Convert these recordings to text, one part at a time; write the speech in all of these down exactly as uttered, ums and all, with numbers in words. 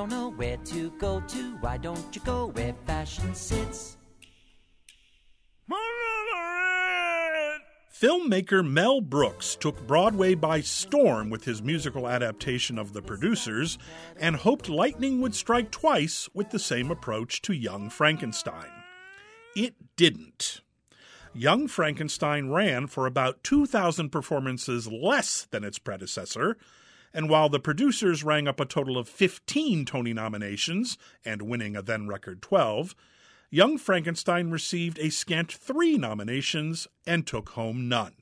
don't know where to go to, why don't you go where fashion sits? Filmmaker Mel Brooks took Broadway by storm with his musical adaptation of The Producers and hoped lightning would strike twice with the same approach to Young Frankenstein. It didn't. Young Frankenstein ran for about two thousand performances less than its predecessor, and while The Producers rang up a total of fifteen Tony nominations and winning a then-record twelve, Young Frankenstein received a scant three nominations and took home none.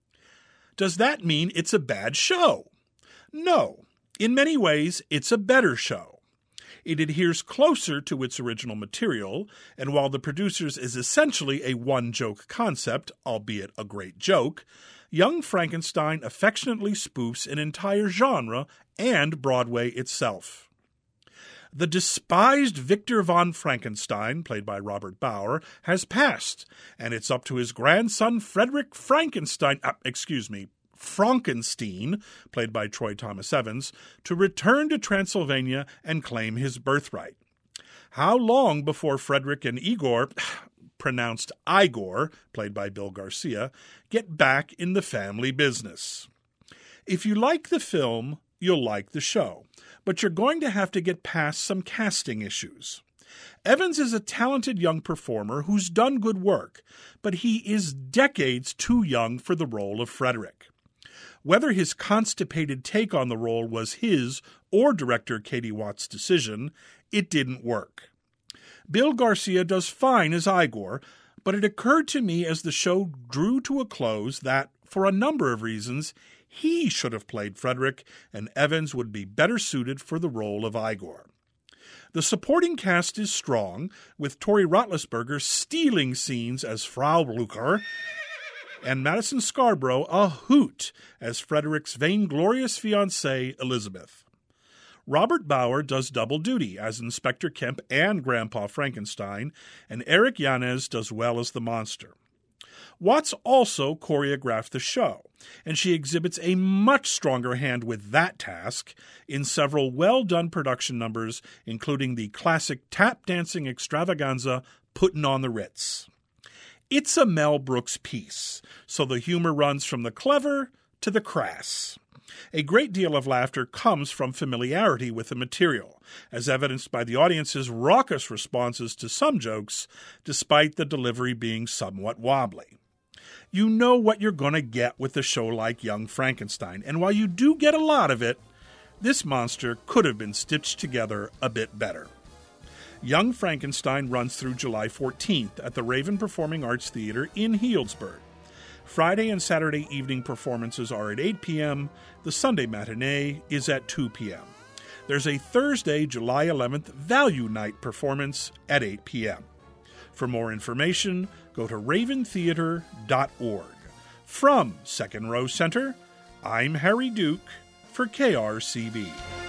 Does that mean it's a bad show? No. In many ways, it's a better show. It adheres closer to its original material, and while The Producers is essentially a one-joke concept, albeit a great joke, Young Frankenstein affectionately spoofs an entire genre and Broadway itself. The despised Victor von Frankenstein, played by Robert Bauer, has passed, and it's up to his grandson Frederick Frankenstein, uh, excuse me, Frankenstein, played by Troy Thomas Evans, to return to Transylvania and claim his birthright. How long before Frederick and Igor, pronounced Igor, played by Bill Garcia, get back in the family business? If you like the film, you'll like the show, but you're going to have to get past some casting issues. Evans is a talented young performer who's done good work, but he is decades too young for the role of Frederick. Whether his constipated take on the role was his or director Katie Watt's decision, it didn't work. Bill Garcia does fine as Igor, but it occurred to me as the show drew to a close that, for a number of reasons, he should have played Frederick, and Evans would be better suited for the role of Igor. The supporting cast is strong, with Tori Roethlisberger stealing scenes as Frau Blucher, and Madison Scarborough a hoot as Frederick's vainglorious fiancée, Elizabeth. Robert Bauer does double duty as Inspector Kemp and Grandpa Frankenstein, and Eric Yanez does well as the monster. Watts also choreographed the show, and she exhibits a much stronger hand with that task in several well-done production numbers, including the classic tap-dancing extravaganza Puttin' on the Ritz. It's a Mel Brooks piece, so the humor runs from the clever to the crass. A great deal of laughter comes from familiarity with the material, as evidenced by the audience's raucous responses to some jokes, despite the delivery being somewhat wobbly. You know what you're going to get with a show like Young Frankenstein, and while you do get a lot of it, this monster could have been stitched together a bit better. Young Frankenstein runs through July fourteenth at the Raven Performing Arts Theater in Healdsburg. Friday and Saturday evening performances are at eight p.m. The Sunday matinee is at two p.m. There's a Thursday, July eleventh Value Night performance at eight p.m. For more information, go to raven theater dot org. From Second Row Center, I'm Harry Duke for K R C B.